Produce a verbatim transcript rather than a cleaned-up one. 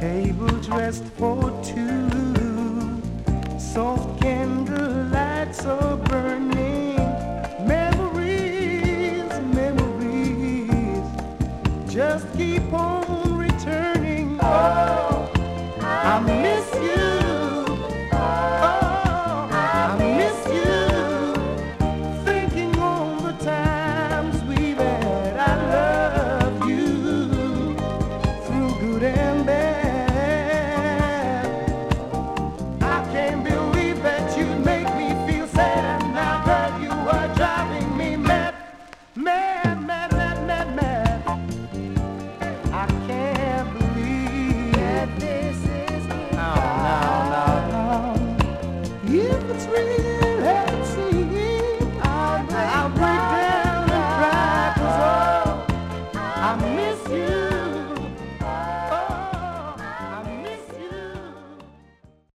Table dressed for two, soft candle lights are burning. Memories, memories, just keep on returning. Oh, I'm